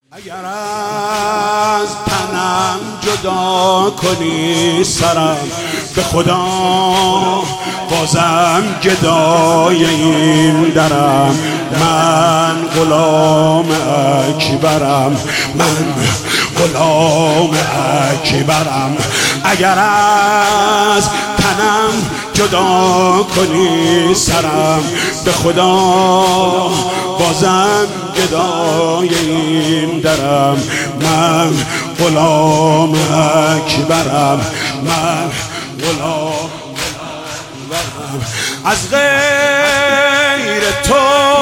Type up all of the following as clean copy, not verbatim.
اگر از تنم جدا کنی سرم، به خدا بازم گدای این درم. من غلام اکبرم، من غلام اکبرم. اگر از تنم جدا کنی سرم، به خدا بازم گدای این درم. من غلام اکبرم، من غلام اکبرم. از غیر تو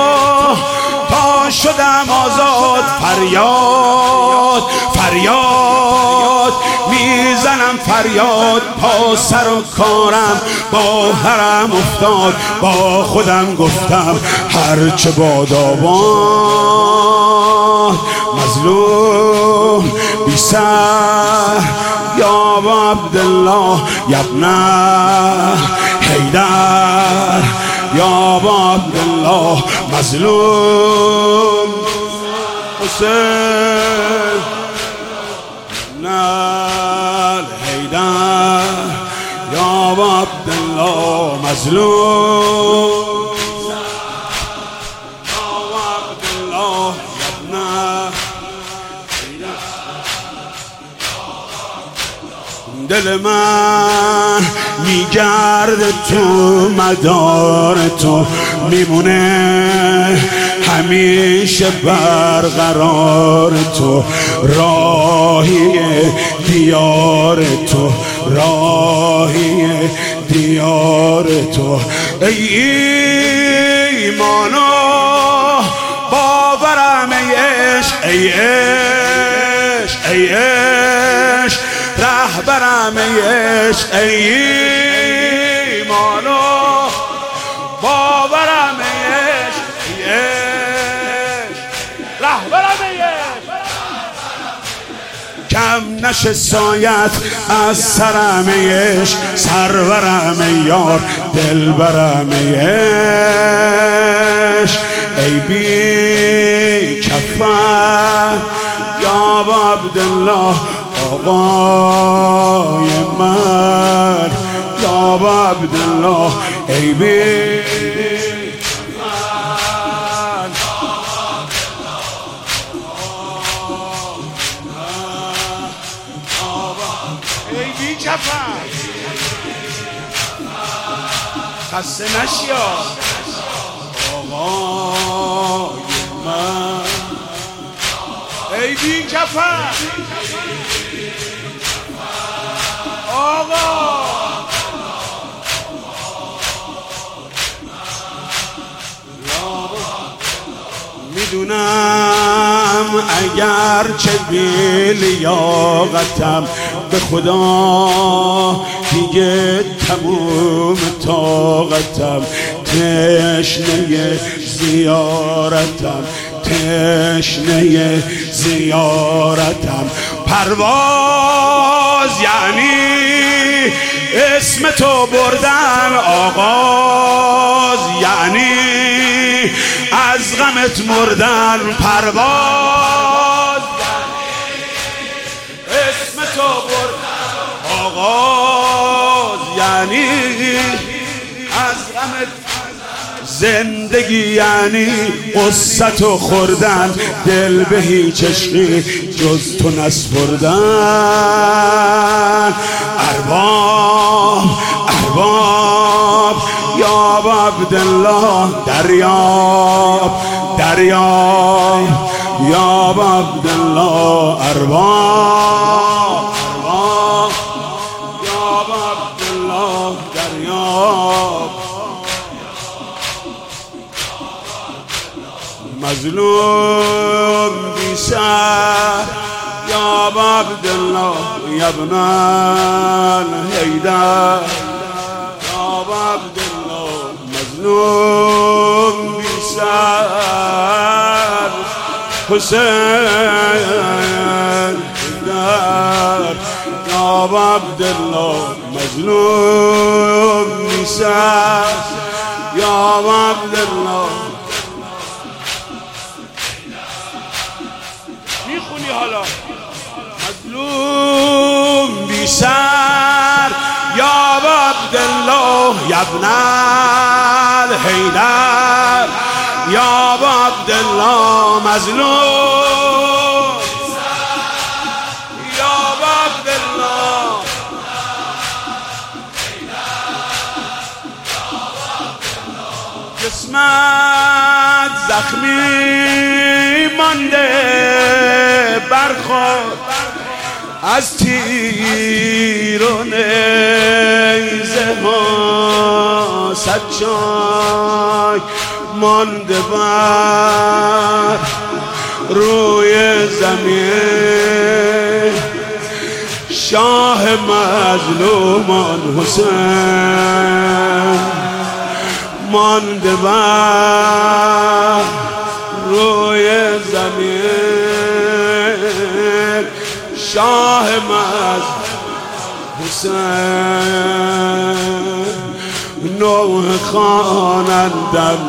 تا شدم آزاد، فریاد فریاد میزنم، فریاد. پا سر و کارم با حرم افتاد، با خودم گفتم هرچه باداباد. مظلوم بی سر یا عبدالله یبن حیدر، یا عبدالله. مظلوم حسین نال حیدر، یا عبدالله. مظلوم یا عبدالله یبن حیدر. دل من میگرده تو مدار تو، میمونه همیشه برقرار تو. راهی دیار تو، راهی دیار تو. ای ایمان و باورم، ای عشق، ای عشق، ای عشق رهبرم، ای عشق، ای ایمان و باورم، ای عشق، ای عشق رهبرم، ای عشق. کم نشه سایت از سرم، ای عشق سرورم، ای یار دلبرم، ای عشق. ای بی کفن یا عبدالله آقای من، یا عبدالله. ای بی کفن ای بی کفن خسته نشیا آقای من. ای بی کفن آقا. میدونم اگر چه بی لیاقتم، به خدا دیگه تموم طاقتم. تشنه زیارتم، تشنه زیارتم. پرواز یعنی اسم تو بردن، آغاز یعنی از غمت مردن. پرواز یعنی اسم تو بردن، آغاز یعنی از غمت. زندگی یعنی قصت و خوردن، دل به هیچ عشقی جز تو نسپردن. ارباب ارباب یا عبدالله، دریاب دریاب یا عبدالله. ارباب ارباب یا عبدالله، دریاب. مظلوم بی سر یا عبدالله یبن حیدر، یا عبدالله. مظلوم بی سر حسین حیدر، یا عبدالله. مظلوم بی سر یا عبدالله. میخونی حالا مظلوم بی سر یا عبدالله یا ابن الحیدر یا عبدالله مظلوم یا عبدالله جسمت زخمی مانده برخورد از تیر و نیزه ها سجای مانده بر روی زمین شاه مظلومان حسین مانده بر روی زمین شاه حسین نوح خوانندم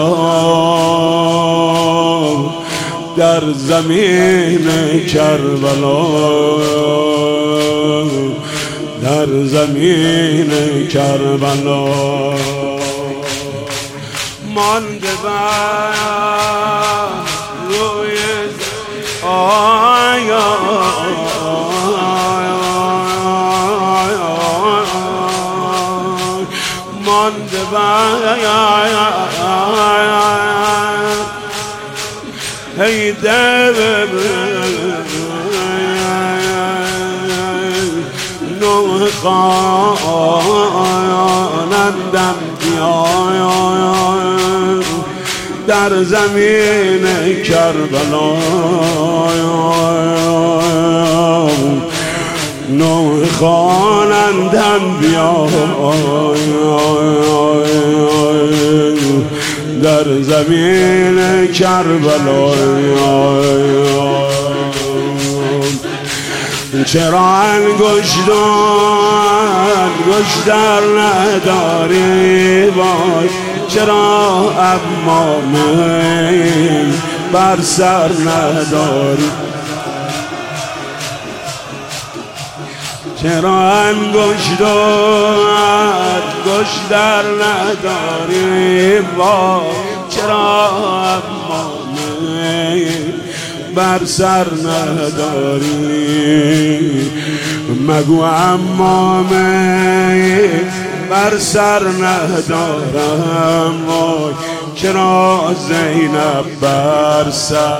بیار در زمین کربلا در زمین کربلا مانده بر روی آیا مانده بر حیدر نوح خوانندم در زمین کربلا نوح خوانندم بیا در زمین کربلا چرا انگشتر نداری وای چرا امامه بر سر نداری چرا انگشتر نداری وای چرا امامه بر سر نداری مگو امامه بر سر ندارم وای چرا زینب بر سر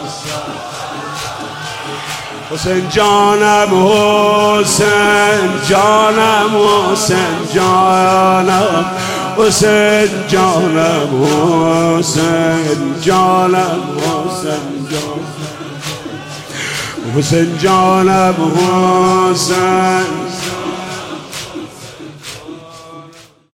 حسین جانم حسین جانم حسین جانم حسین جانم حسین جانم حسین جانم حسین جانم حسین